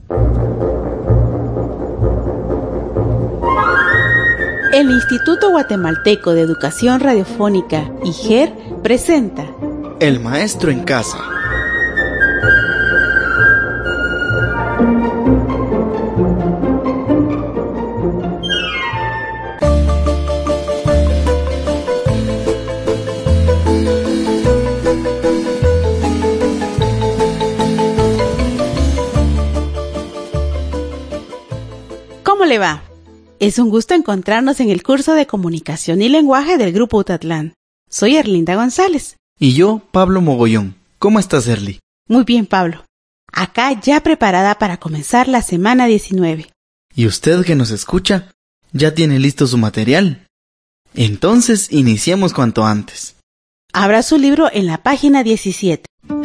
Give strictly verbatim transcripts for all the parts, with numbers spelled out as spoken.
El Instituto Guatemalteco de Educación Radiofónica, I G E R, presenta El Maestro en Casa. ¿Cómo le va? Es un gusto encontrarnos en el curso de Comunicación y Lenguaje del Grupo Utatlán. Soy Erlinda González. Y yo, Pablo Mogollón. ¿Cómo estás, Erli? Muy bien, Pablo. Acá ya preparada para comenzar la semana diecinueve. ¿Y usted que nos escucha? ¿Ya tiene listo su material? Entonces, iniciemos cuanto antes. Abra su libro en la página diecisiete.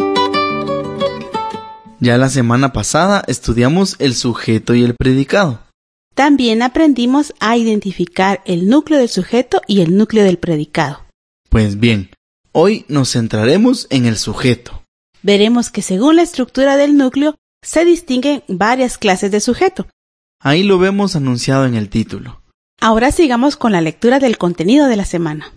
Ya la semana pasada estudiamos el sujeto y el predicado. También aprendimos a identificar el núcleo del sujeto y el núcleo del predicado. Pues bien, hoy nos centraremos en el sujeto. Veremos que según la estructura del núcleo se distinguen varias clases de sujeto. Ahí lo vemos anunciado en el título. Ahora sigamos con la lectura del contenido de la semana.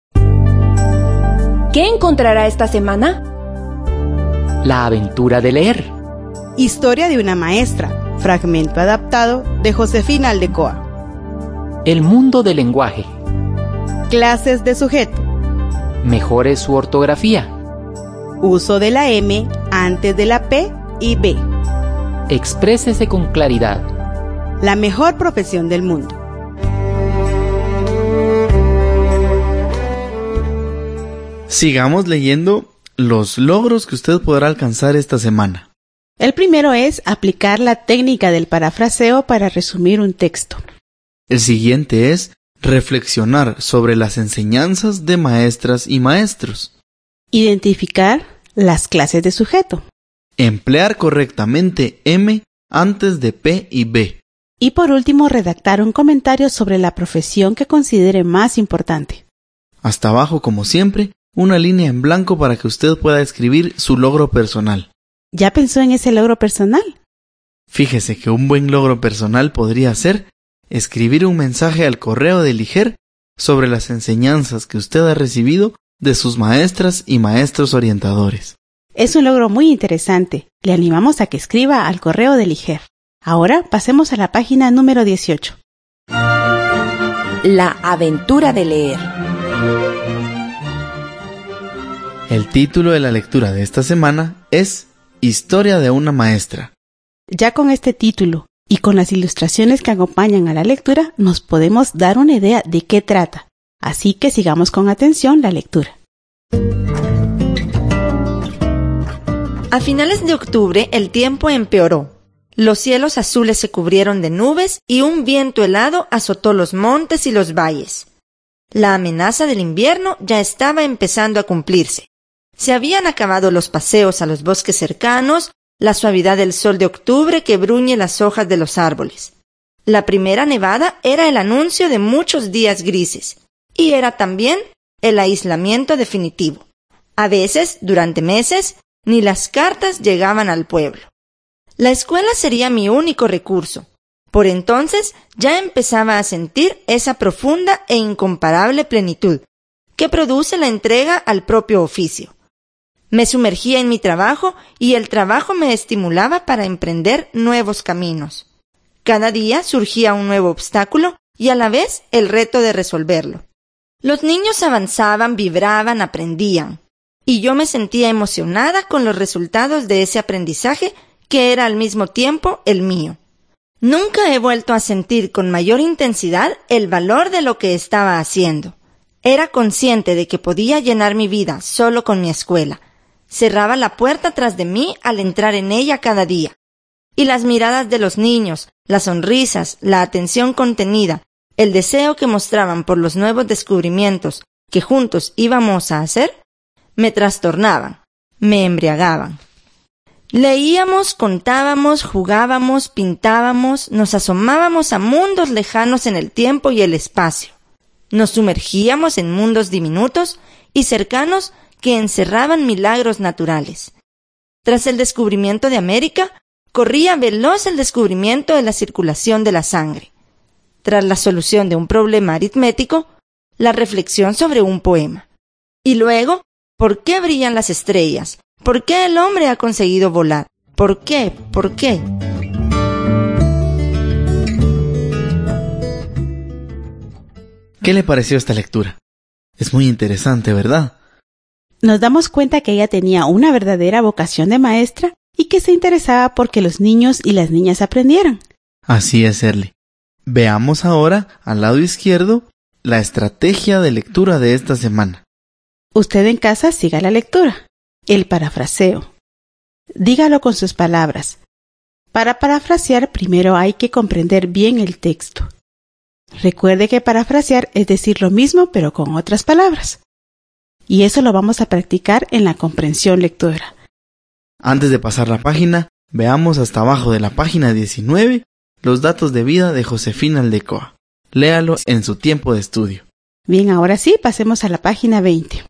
¿Qué encontrará esta semana? La aventura de leer. Historia de una maestra. Fragmento adaptado de Josefina Aldecoa. El mundo del lenguaje. Clases de sujeto. Mejore su ortografía. Uso de la M antes de la P y B. Exprésese con claridad. La mejor profesión del mundo. Sigamos leyendo los logros que usted podrá alcanzar esta semana. El primero es aplicar la técnica del parafraseo para resumir un texto. El siguiente es reflexionar sobre las enseñanzas de maestras y maestros. Identificar las clases de sujeto. Emplear correctamente M antes de P y B. Y por último, redactar un comentario sobre la profesión que considere más importante. Hasta abajo, como siempre, una línea en blanco para que usted pueda escribir su logro personal. ¿Ya pensó en ese logro personal? Fíjese que un buen logro personal podría ser escribir un mensaje al correo del I G E R sobre las enseñanzas que usted ha recibido de sus maestras y maestros orientadores. Es un logro muy interesante. Le animamos a que escriba al correo del I G E R. Ahora pasemos a la página número dieciocho. La aventura de leer. El título de la lectura de esta semana es Historia de una maestra. Ya con este título y con las ilustraciones que acompañan a la lectura, nos podemos dar una idea de qué trata. Así que sigamos con atención la lectura. A finales de octubre el tiempo empeoró. Los cielos azules se cubrieron de nubes y un viento helado azotó los montes y los valles. La amenaza del invierno ya estaba empezando a cumplirse. Se habían acabado los paseos a los bosques cercanos, la suavidad del sol de octubre que bruñe las hojas de los árboles. La primera nevada era el anuncio de muchos días grises, y era también el aislamiento definitivo. A veces, durante meses, ni las cartas llegaban al pueblo. La escuela sería mi único recurso. Por entonces ya empezaba a sentir esa profunda e incomparable plenitud que produce la entrega al propio oficio. Me sumergía en mi trabajo y el trabajo me estimulaba para emprender nuevos caminos. Cada día surgía un nuevo obstáculo y a la vez el reto de resolverlo. Los niños avanzaban, vibraban, aprendían, y yo me sentía emocionada con los resultados de ese aprendizaje que era al mismo tiempo el mío. Nunca he vuelto a sentir con mayor intensidad el valor de lo que estaba haciendo. Era consciente de que podía llenar mi vida solo con mi escuela. Cerraba la puerta tras de mí al entrar en ella cada día. Y las miradas de los niños, las sonrisas, la atención contenida, el deseo que mostraban por los nuevos descubrimientos que juntos íbamos a hacer, me trastornaban, me embriagaban. Leíamos, contábamos, jugábamos, pintábamos, nos asomábamos a mundos lejanos en el tiempo y el espacio. Nos sumergíamos en mundos diminutos y cercanos que encerraban milagros naturales. Tras el descubrimiento de América, corría veloz el descubrimiento de la circulación de la sangre. Tras la solución de un problema aritmético, la reflexión sobre un poema. Y luego, ¿por qué brillan las estrellas? ¿Por qué el hombre ha conseguido volar? ¿Por qué? ¿Por qué? ¿Qué le pareció esta lectura? Es muy interesante, ¿verdad? Nos damos cuenta que ella tenía una verdadera vocación de maestra y que se interesaba porque los niños y las niñas aprendieran. Así es, Erly. Veamos ahora, al lado izquierdo, la estrategia de lectura de esta semana. Usted en casa siga la lectura. El parafraseo. Dígalo con sus palabras. Para parafrasear, primero hay que comprender bien el texto. Recuerde que parafrasear es decir lo mismo pero con otras palabras. Y eso lo vamos a practicar en la comprensión lectora. Antes de pasar la página, veamos hasta abajo de la página diecinueve los datos de vida de Josefina Aldecoa. Léalo en su tiempo de estudio. Bien, ahora sí, pasemos a la página veinte.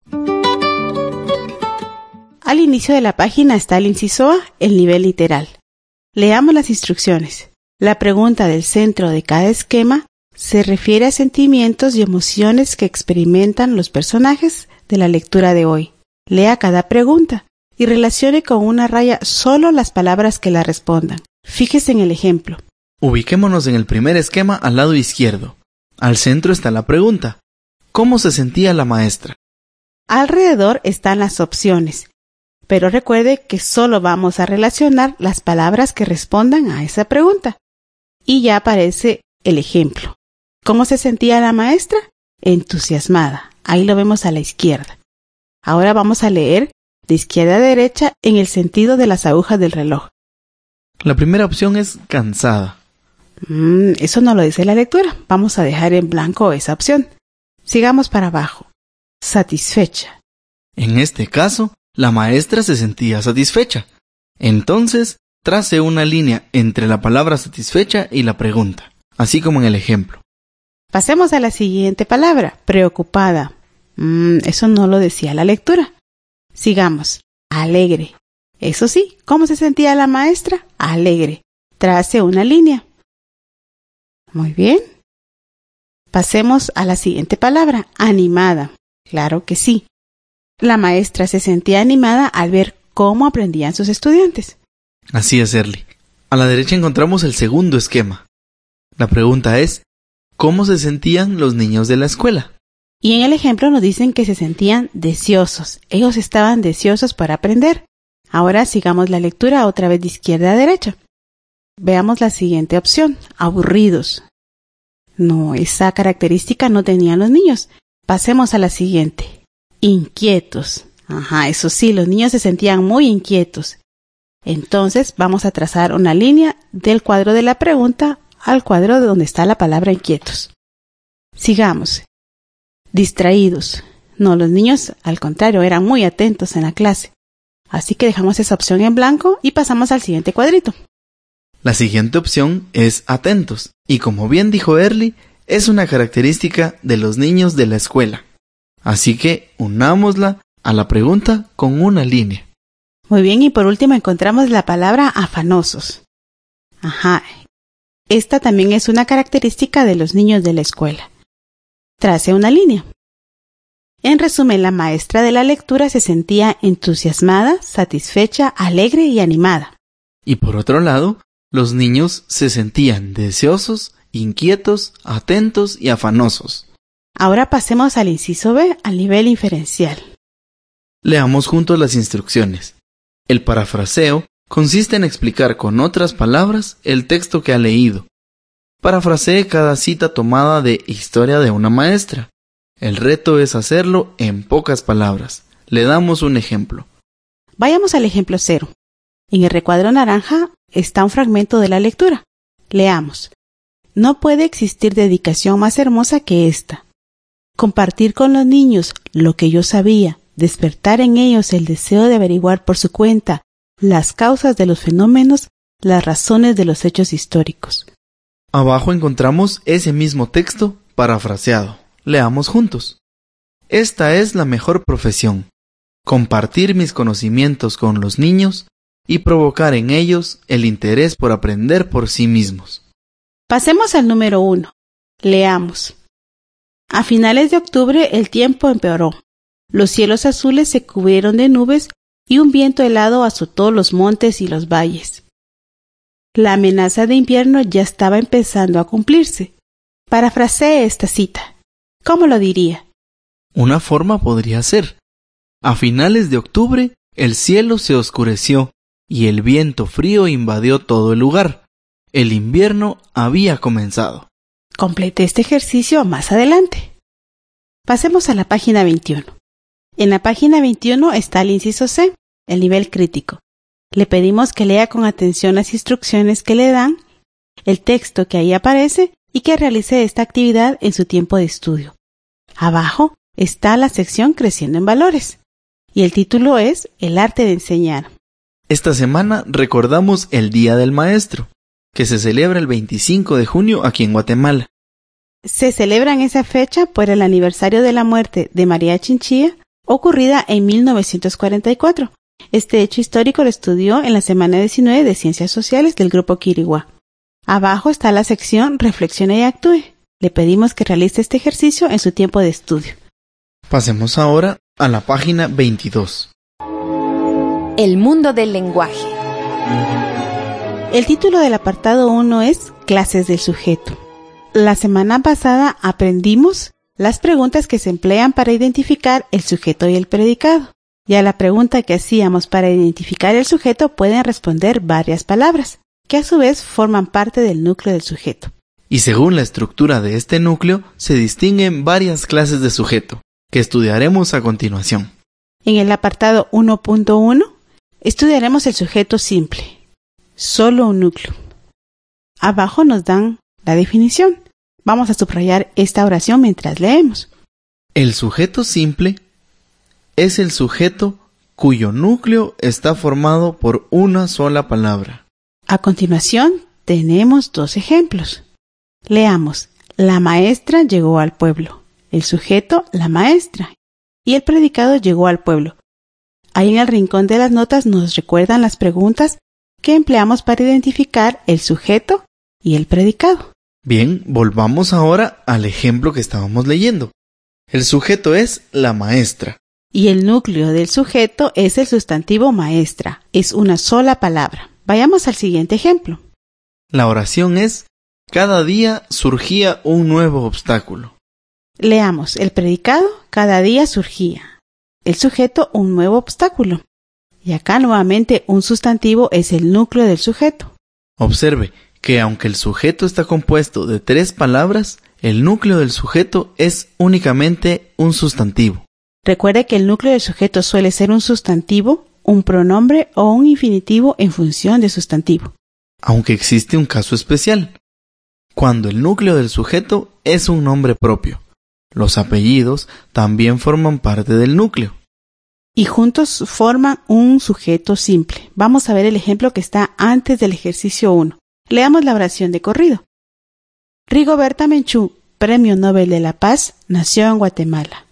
Al inicio de la página está el inciso A, el nivel literal. Leamos las instrucciones. La pregunta del centro de cada esquema se refiere a sentimientos y emociones que experimentan los personajes de la lectura de hoy. Lea cada pregunta y relacione con una raya solo las palabras que la respondan. Fíjese en el ejemplo. Ubiquémonos en el primer esquema al lado izquierdo. Al centro está la pregunta. ¿Cómo se sentía la maestra? Alrededor están las opciones, pero recuerde que solo vamos a relacionar las palabras que respondan a esa pregunta. Y ya aparece el ejemplo. ¿Cómo se sentía la maestra? Entusiasmada. Ahí lo vemos a la izquierda. Ahora vamos a leer de izquierda a derecha en el sentido de las agujas del reloj. La primera opción es cansada. Mm, eso no lo dice la lectura. Vamos a dejar en blanco esa opción. Sigamos para abajo. Satisfecha. En este caso, la maestra se sentía satisfecha. Entonces, trace una línea entre la palabra satisfecha y la pregunta, así como en el ejemplo. Pasemos a la siguiente palabra, preocupada. Mm, eso no lo decía la lectura. Sigamos. Alegre. Eso sí, ¿cómo se sentía la maestra? Alegre. Trace una línea. Muy bien. Pasemos a la siguiente palabra, animada. Claro que sí. La maestra se sentía animada al ver cómo aprendían sus estudiantes. Así es, Erly. A la derecha encontramos el segundo esquema. La pregunta es, ¿cómo se sentían los niños de la escuela? Y en el ejemplo nos dicen que se sentían deseosos. Ellos estaban deseosos para aprender. Ahora sigamos la lectura otra vez de izquierda a derecha. Veamos la siguiente opción, aburridos. No, esa característica no tenían los niños. Pasemos a la siguiente, inquietos. Ajá, eso sí, los niños se sentían muy inquietos. Entonces vamos a trazar una línea del cuadro de la pregunta al cuadro de donde está la palabra inquietos. Sigamos. Distraídos. No, los niños, al contrario, eran muy atentos en la clase. Así que dejamos esa opción en blanco y pasamos al siguiente cuadrito. La siguiente opción es atentos, y como bien dijo Erly, es una característica de los niños de la escuela. Así que unámosla a la pregunta con una línea. Muy bien, y por último encontramos la palabra afanosos. Ajá, esta también es una característica de los niños de la escuela. Trace una línea. En resumen, la maestra de la lectura se sentía entusiasmada, satisfecha, alegre y animada. Y por otro lado, los niños se sentían deseosos, inquietos, atentos y afanosos. Ahora pasemos al inciso B, al nivel inferencial. Leamos juntos las instrucciones. El parafraseo consiste en explicar con otras palabras el texto que ha leído. Parafrasee cada cita tomada de Historia de una maestra. El reto es hacerlo en pocas palabras. Le damos un ejemplo. Vayamos al ejemplo cero. En el recuadro naranja está un fragmento de la lectura. Leamos. No puede existir dedicación más hermosa que esta. Compartir con los niños lo que yo sabía, despertar en ellos el deseo de averiguar por su cuenta las causas de los fenómenos, las razones de los hechos históricos. Abajo encontramos ese mismo texto parafraseado. Leamos juntos. Esta es la mejor profesión. Compartir mis conocimientos con los niños y provocar en ellos el interés por aprender por sí mismos. Pasemos al número uno. Leamos. A finales de octubre el tiempo empeoró. Los cielos azules se cubrieron de nubes y un viento helado azotó los montes y los valles. La amenaza de invierno ya estaba empezando a cumplirse. Parafrasee esta cita. ¿Cómo lo diría? Una forma podría ser: a finales de octubre el cielo se oscureció y el viento frío invadió todo el lugar. El invierno había comenzado. Complete este ejercicio más adelante. Pasemos a la página veintiuno. En la página veintiuno está el inciso C, el nivel crítico. Le pedimos que lea con atención las instrucciones que le dan, el texto que ahí aparece y que realice esta actividad en su tiempo de estudio. Abajo está la sección Creciendo en Valores y el título es El arte de enseñar. Esta semana recordamos el Día del Maestro, que se celebra el veinticinco de junio aquí en Guatemala. Se celebra en esa fecha por el aniversario de la muerte de María Chinchilla, ocurrida en mil novecientos cuarenta y cuatro. Este hecho histórico lo estudió en la semana diecinueve de Ciencias Sociales del Grupo Quiriguá. Abajo está la sección Reflexione y actúe. Le pedimos que realice este ejercicio en su tiempo de estudio. Pasemos ahora a la página veintidós. El mundo del lenguaje. El título del apartado uno es Clases del sujeto. La semana pasada aprendimos las preguntas que se emplean para identificar el sujeto y el predicado. Y a la pregunta que hacíamos para identificar el sujeto pueden responder varias palabras, que a su vez forman parte del núcleo del sujeto. Y según la estructura de este núcleo, se distinguen varias clases de sujeto, que estudiaremos a continuación. En el apartado uno punto uno, estudiaremos el sujeto simple, solo un núcleo. Abajo nos dan la definición. Vamos a subrayar esta oración mientras leemos. El sujeto simple es el sujeto cuyo núcleo está formado por una sola palabra. A continuación, tenemos dos ejemplos. Leamos. La maestra llegó al pueblo. El sujeto, la maestra. Y el predicado llegó al pueblo. Ahí en el rincón de las notas nos recuerdan las preguntas que empleamos para identificar el sujeto y el predicado. Bien, volvamos ahora al ejemplo que estábamos leyendo. El sujeto es la maestra. Y el núcleo del sujeto es el sustantivo maestra. Es una sola palabra. Vayamos al siguiente ejemplo. La oración es: cada día surgía un nuevo obstáculo. Leamos. El predicado, cada día surgía. El sujeto, un nuevo obstáculo. Y acá nuevamente un sustantivo es el núcleo del sujeto. Observe que aunque el sujeto está compuesto de tres palabras, el núcleo del sujeto es únicamente un sustantivo. Recuerde que el núcleo del sujeto suele ser un sustantivo, un pronombre o un infinitivo en función de sustantivo. Aunque existe un caso especial, cuando el núcleo del sujeto es un nombre propio. Los apellidos también forman parte del núcleo. Y juntos forman un sujeto simple. Vamos a ver el ejemplo que está antes del ejercicio uno. Leamos la oración de corrido. Rigoberta Menchú, Premio Nobel de la Paz, nació en Guatemala.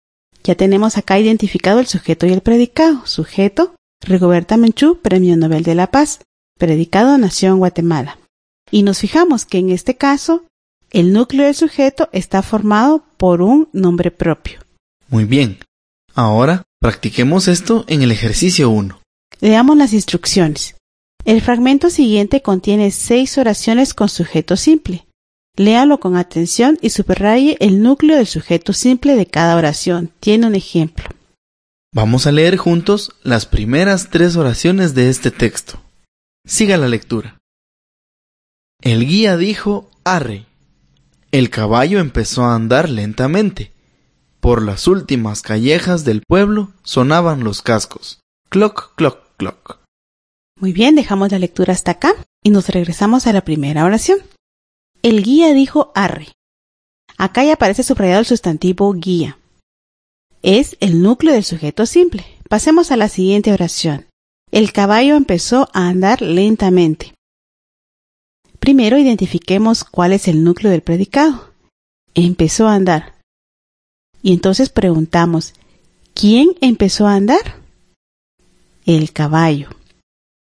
Ya tenemos acá identificado el sujeto y el predicado. Sujeto, Rigoberta Menchú, Premio Nobel de la Paz. Predicado, nació en Guatemala. Y nos fijamos que en este caso, el núcleo del sujeto está formado por un nombre propio. Muy bien. Ahora, practiquemos esto en el ejercicio uno. Leamos las instrucciones. El fragmento siguiente contiene seis oraciones con sujeto simple. Léalo con atención y subraye el núcleo del sujeto simple de cada oración. Tiene un ejemplo. Vamos a leer juntos las primeras tres oraciones de este texto. Siga la lectura. El guía dijo: arre. El caballo empezó a andar lentamente. Por las últimas callejas del pueblo sonaban los cascos. Cloc, cloc, cloc. Muy bien, dejamos la lectura hasta acá y nos regresamos a la primera oración. El guía dijo arre. Acá ya aparece subrayado el sustantivo guía. Es el núcleo del sujeto simple. Pasemos a la siguiente oración. El caballo empezó a andar lentamente. Primero identifiquemos cuál es el núcleo del predicado. Empezó a andar. Y entonces preguntamos, ¿quién empezó a andar? El caballo.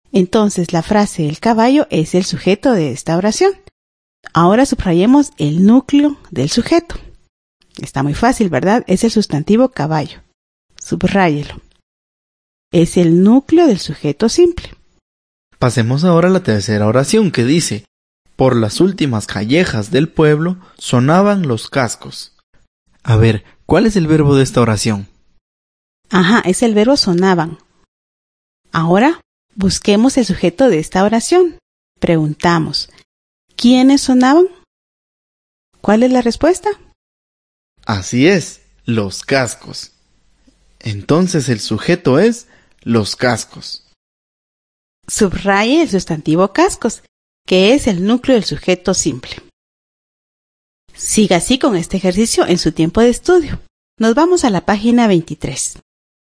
Entonces la frase el caballo es el sujeto de esta oración. Ahora subrayemos el núcleo del sujeto. Está muy fácil, ¿verdad? Es el sustantivo caballo. Subráyelo. Es el núcleo del sujeto simple. Pasemos ahora a la tercera oración que dice: por las últimas callejas del pueblo sonaban los cascos. A ver, ¿cuál es el verbo de esta oración? Ajá, es el verbo sonaban. Ahora busquemos el sujeto de esta oración. Preguntamos, ¿quiénes sonaban? ¿Cuál es la respuesta? Así es, los cascos. Entonces el sujeto es los cascos. Subraye el sustantivo cascos, que es el núcleo del sujeto simple. Siga así con este ejercicio en su tiempo de estudio. Nos vamos a la página veintitrés.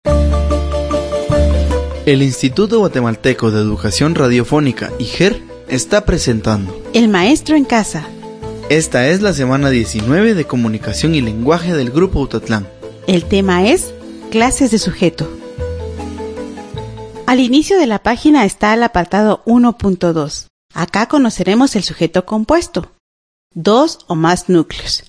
El Instituto Guatemalteco de Educación Radiofónica, I G E R, está presentando El maestro en casa. Esta es la semana diecinueve de Comunicación y Lenguaje del Grupo Utatlán. El tema es clases de sujeto. Al inicio de la página está el apartado uno punto dos. Acá conoceremos el sujeto compuesto. Dos o más núcleos.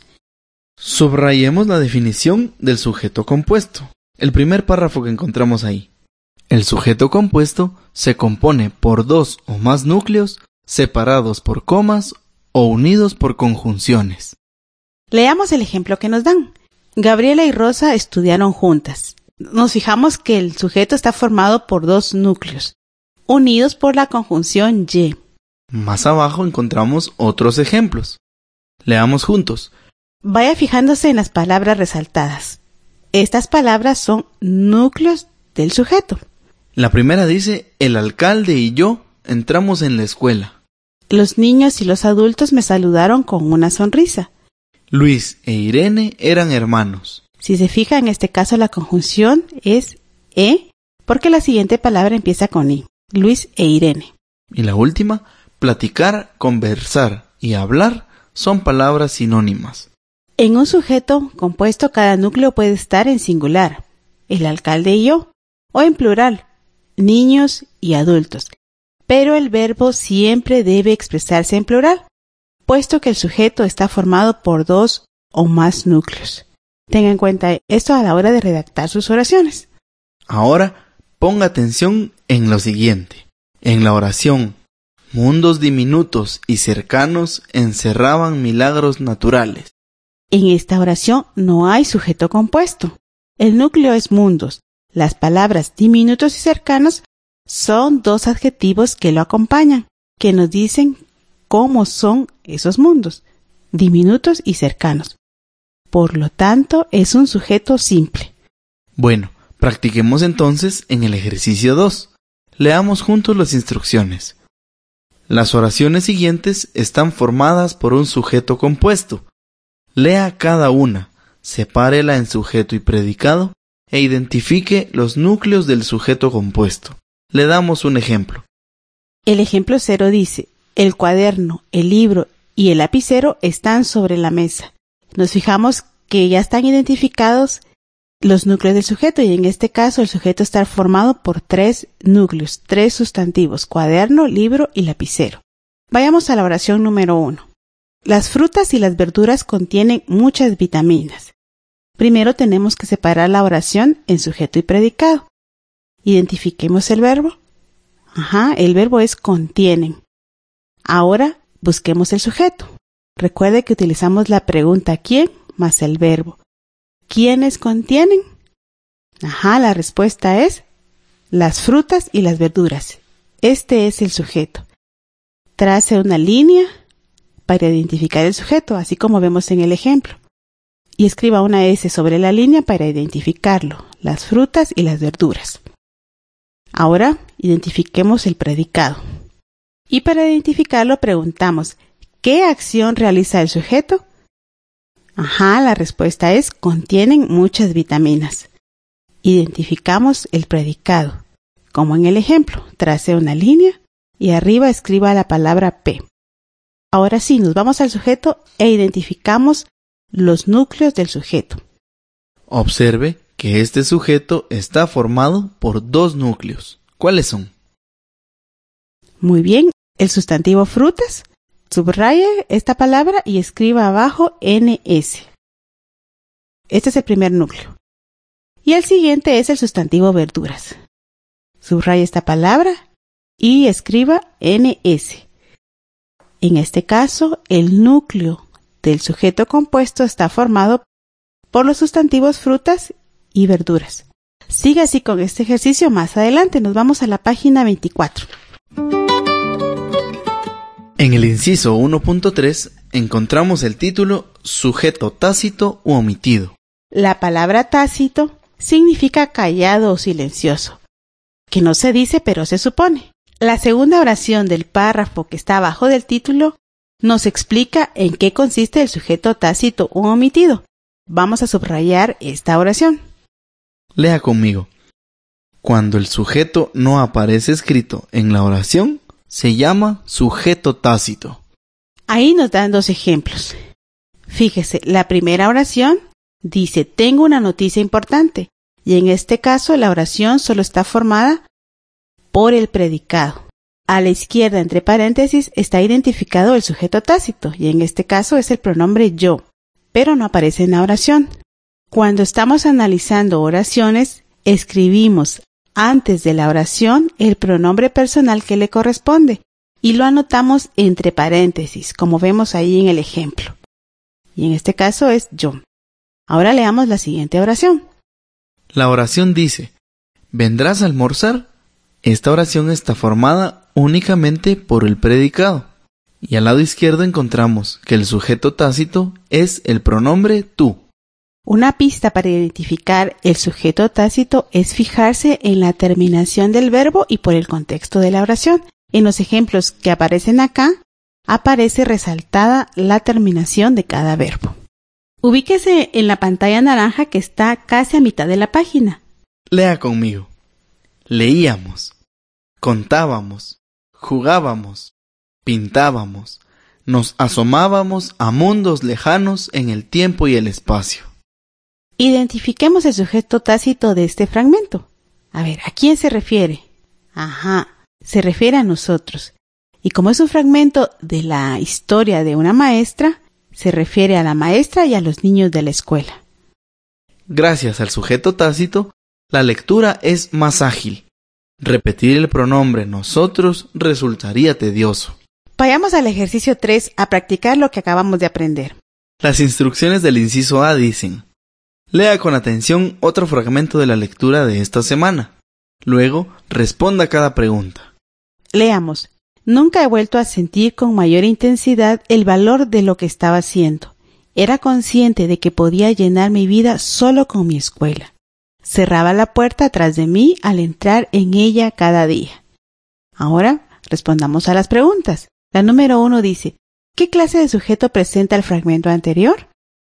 Subrayemos la definición del sujeto compuesto. El primer párrafo que encontramos ahí. El sujeto compuesto se compone por dos o más núcleos separados por comas o unidos por conjunciones. Leamos el ejemplo que nos dan. Gabriela y Rosa estudiaron juntas. Nos fijamos que el sujeto está formado por dos núcleos, unidos por la conjunción y. Más abajo encontramos otros ejemplos. Leamos juntos. Vaya fijándose en las palabras resaltadas. Estas palabras son núcleos del sujeto. La primera dice: el alcalde y yo entramos en la escuela. Los niños y los adultos me saludaron con una sonrisa. Luis e Irene eran hermanos. Si se fija, en este caso la conjunción es e, porque la siguiente palabra empieza con i. Luis e Irene. Y la última, platicar, conversar y hablar son palabras sinónimas. En un sujeto compuesto, cada núcleo puede estar en singular, el alcalde y yo, o en plural, niños y adultos. Pero el verbo siempre debe expresarse en plural, puesto que el sujeto está formado por dos o más núcleos. Tenga en cuenta esto a la hora de redactar sus oraciones. Ahora, ponga atención en lo siguiente. En la oración, mundos diminutos y cercanos encerraban milagros naturales. En esta oración no hay sujeto compuesto. El núcleo es mundos. Las palabras diminutos y cercanos son dos adjetivos que lo acompañan, que nos dicen cómo son esos mundos, diminutos y cercanos. Por lo tanto, es un sujeto simple. Bueno, practiquemos entonces en el ejercicio dos. Leamos juntos las instrucciones. Las oraciones siguientes están formadas por un sujeto compuesto. Lea cada una, sepárela en sujeto y predicado e identifique los núcleos del sujeto compuesto. Le damos un ejemplo. El ejemplo cero dice: el cuaderno, el libro y el lapicero están sobre la mesa. Nos fijamos que ya están identificados los núcleos del sujeto, y en este caso el sujeto está formado por tres núcleos, tres sustantivos: cuaderno, libro y lapicero. Vayamos a la oración número uno. Las frutas y las verduras contienen muchas vitaminas. Primero tenemos que separar la oración en sujeto y predicado. Identifiquemos el verbo. Ajá, el verbo es contienen. Ahora busquemos el sujeto. Recuerde que utilizamos la pregunta ¿quién? Más el verbo. ¿Quiénes contienen? Ajá, la respuesta es las frutas y las verduras. Este es el sujeto. Trace una línea para identificar el sujeto, así como vemos en el ejemplo. Y escriba una S sobre la línea para identificarlo, las frutas y las verduras. Ahora identifiquemos el predicado. Y para identificarlo preguntamos, ¿qué acción realiza el sujeto? Ajá, la respuesta es, contienen muchas vitaminas. Identificamos el predicado. Como en el ejemplo, trace una línea y arriba escriba la palabra P. Ahora sí, nos vamos al sujeto e identificamos los núcleos del sujeto. Observe que este sujeto está formado por dos núcleos. ¿Cuáles son? Muy bien, el sustantivo frutas. Subraye esta palabra y escriba abajo N S. Este es el primer núcleo. Y el siguiente es el sustantivo verduras. Subraye esta palabra y escriba N S. En este caso, el núcleo del sujeto compuesto está formado por los sustantivos frutas y verduras. Siga así con este ejercicio más adelante. Nos vamos a la página veinticuatro. En el inciso uno punto tres encontramos el título sujeto tácito u omitido. La palabra tácito significa callado o silencioso, que no se dice pero se supone. La segunda oración del párrafo que está abajo del título nos explica en qué consiste el sujeto tácito u omitido. Vamos a subrayar esta oración. Lea conmigo. Cuando el sujeto no aparece escrito en la oración, se llama sujeto tácito. Ahí nos dan dos ejemplos. Fíjese, la primera oración dice, tengo una noticia importante, y en este caso la oración solo está formada por el predicado. A la izquierda, entre paréntesis, está identificado el sujeto tácito, y en este caso es el pronombre yo, pero no aparece en la oración. Cuando estamos analizando oraciones, escribimos antes de la oración el pronombre personal que le corresponde y lo anotamos entre paréntesis, como vemos ahí en el ejemplo. Y en este caso es yo. Ahora leamos la siguiente oración. La oración dice, ¿vendrás a almorzar? Esta oración está formada únicamente por el predicado. Y al lado izquierdo encontramos que el sujeto tácito es el pronombre tú. Una pista para identificar el sujeto tácito es fijarse en la terminación del verbo y por el contexto de la oración. En los ejemplos que aparecen acá, aparece resaltada la terminación de cada verbo. Ubíquese en la pantalla naranja que está casi a mitad de la página. Lea conmigo. Leíamos, contábamos, jugábamos, pintábamos, nos asomábamos a mundos lejanos en el tiempo y el espacio. Identifiquemos el sujeto tácito de este fragmento. A ver, ¿a quién se refiere? Ajá, se refiere a nosotros. Y como es un fragmento de la historia de una maestra, se refiere a la maestra y a los niños de la escuela. Gracias al sujeto tácito, la lectura es más ágil. Repetir el pronombre nosotros resultaría tedioso. Vayamos al ejercicio tres a practicar lo que acabamos de aprender. Las instrucciones del inciso A dicen: lea con atención otro fragmento de la lectura de esta semana. Luego, responda cada pregunta. Leamos. Nunca he vuelto a sentir con mayor intensidad el valor de lo que estaba haciendo. Era consciente de que podía llenar mi vida solo con mi escuela. Cerraba la puerta atrás de mí al entrar en ella cada día. Ahora, respondamos a las preguntas. La número uno dice, ¿qué clase de sujeto presenta el fragmento anterior?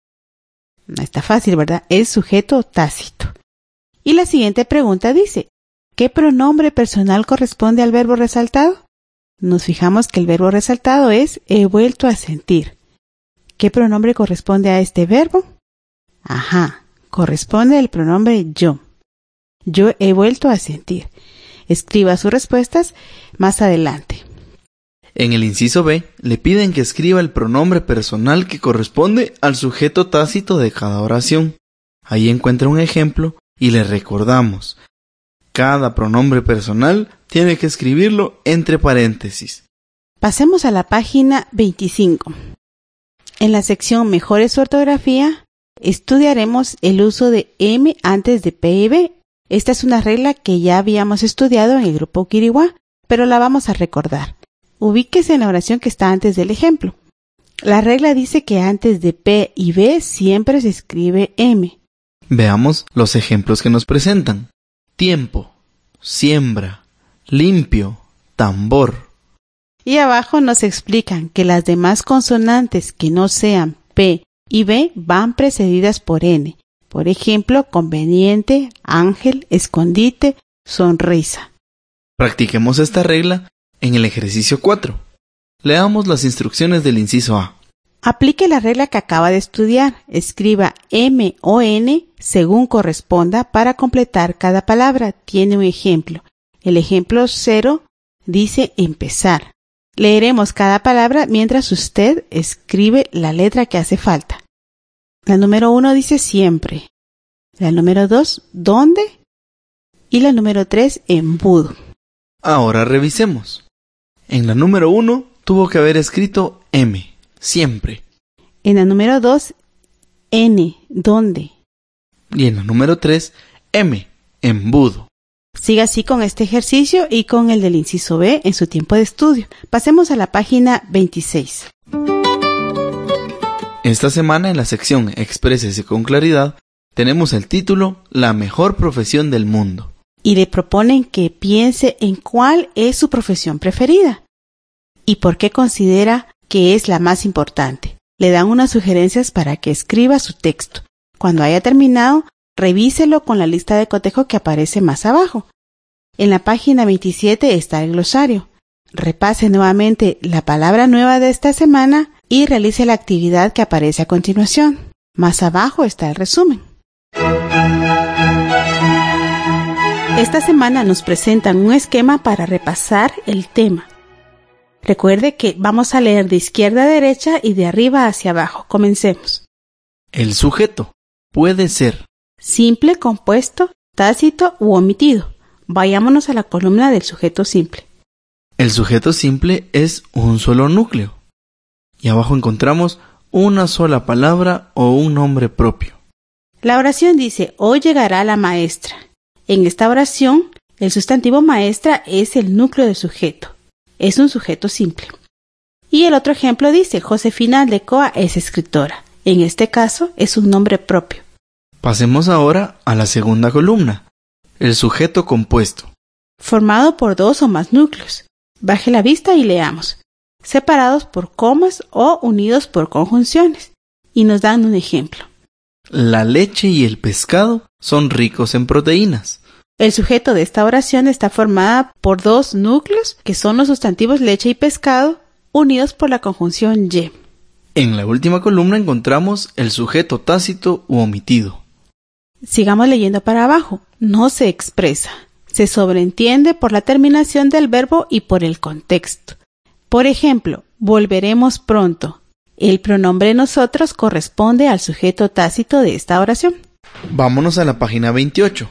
No está fácil, ¿verdad? Es sujeto tácito. Y la siguiente pregunta dice, ¿qué pronombre personal corresponde al verbo resaltado? Nos fijamos que el verbo resaltado es he vuelto a sentir. ¿Qué pronombre corresponde a este verbo? Ajá, corresponde el pronombre yo. Yo he vuelto a sentir. Escriba sus respuestas más adelante. En el inciso B, le piden que escriba el pronombre personal que corresponde al sujeto tácito de cada oración. Ahí encuentra un ejemplo y le recordamos. Cada pronombre personal tiene que escribirlo entre paréntesis. Pasemos a la página veinticinco. En la sección Mejore su ortografía, estudiaremos el uso de M antes de P y B. Esta es una regla que ya habíamos estudiado en el grupo Quiriguá, pero la vamos a recordar. Ubíquese en la oración que está antes del ejemplo. La regla dice que antes de P y B siempre se escribe M. Veamos los ejemplos que nos presentan. Tiempo, siembra, limpio, tambor. Y abajo nos explican que las demás consonantes que no sean P y B van precedidas por N. Por ejemplo, conveniente, ángel, escondite, sonrisa. Practiquemos esta regla en el ejercicio cuatro. Leamos las instrucciones del inciso A. Aplique la regla que acaba de estudiar. Escriba M o N según corresponda para completar cada palabra. Tiene un ejemplo. El ejemplo cero dice empezar. Leeremos cada palabra mientras usted escribe la letra que hace falta. La número uno dice siempre. La número dos, ¿dónde? Y la número tres, embudo. Ahora revisemos. En la número uno tuvo que haber escrito M, siempre. En la número dos, N, ¿dónde? Y en la número tres, M, embudo. Siga así con este ejercicio y con el del inciso B en su tiempo de estudio. Pasemos a la página veintiséis. Esta semana en la sección Exprésese con claridad tenemos el título La mejor profesión del mundo. Y le proponen que piense en cuál es su profesión preferida y por qué considera que es la más importante. Le dan unas sugerencias para que escriba su texto. Cuando haya terminado, revíselo con la lista de cotejo que aparece más abajo. En la página veintisiete está el glosario. Repase nuevamente la palabra nueva de esta semana y realice la actividad que aparece a continuación. Más abajo está el resumen. Esta semana nos presentan un esquema para repasar el tema. Recuerde que vamos a leer de izquierda a derecha y de arriba hacia abajo. Comencemos. El sujeto puede ser simple, compuesto, tácito u omitido. Vayámonos a la columna del sujeto simple. El sujeto simple es un solo núcleo. Y abajo encontramos una sola palabra o un nombre propio. La oración dice, hoy llegará la maestra. En esta oración, el sustantivo maestra es el núcleo del sujeto. Es un sujeto simple. Y el otro ejemplo dice, Josefina Aldecoa es escritora. En este caso, es un nombre propio. Pasemos ahora a la segunda columna, el sujeto compuesto. Formado por dos o más núcleos. Baje la vista y leamos. Separados por comas o unidos por conjunciones. Y nos dan un ejemplo. La leche y el pescado son ricos en proteínas. El sujeto de esta oración está formada por dos núcleos, que son los sustantivos leche y pescado, unidos por la conjunción y. En la última columna encontramos el sujeto tácito u omitido. Sigamos leyendo para abajo. No se expresa. Se sobreentiende por la terminación del verbo y por el contexto. Por ejemplo, volveremos pronto. El pronombre nosotros corresponde al sujeto tácito de esta oración. Vámonos a la página veintiocho.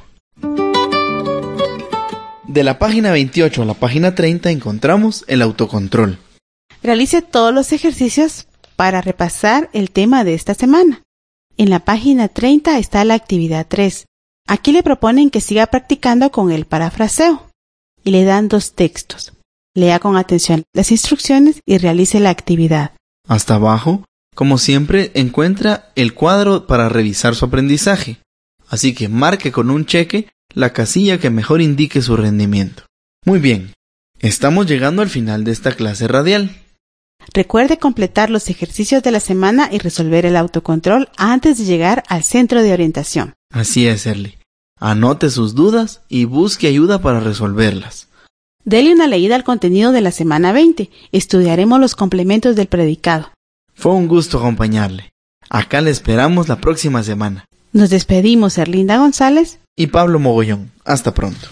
De la página veintiocho a la página treinta encontramos el autocontrol. Realice todos los ejercicios para repasar el tema de esta semana. En la página treinta está la actividad tres. Aquí le proponen que siga practicando con el parafraseo y le dan dos textos. Lea con atención las instrucciones y realice la actividad. Hasta abajo, como siempre, encuentra el cuadro para revisar su aprendizaje. Así que marque con un cheque la casilla que mejor indique su rendimiento. Muy bien, estamos llegando al final de esta clase radial. Recuerde completar los ejercicios de la semana y resolver el autocontrol antes de llegar al centro de orientación. Así es, Erly. Anote sus dudas y busque ayuda para resolverlas. Dele una leída al contenido de la semana veinte. Estudiaremos los complementos del predicado. Fue un gusto acompañarle. Acá le esperamos la próxima semana. Nos despedimos, Erlinda González y Pablo Mogollón. Hasta pronto.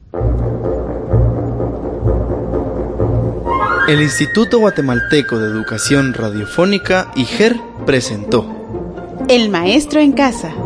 El Instituto Guatemalteco de Educación Radiofónica, I G E R, presentó El Maestro en Casa.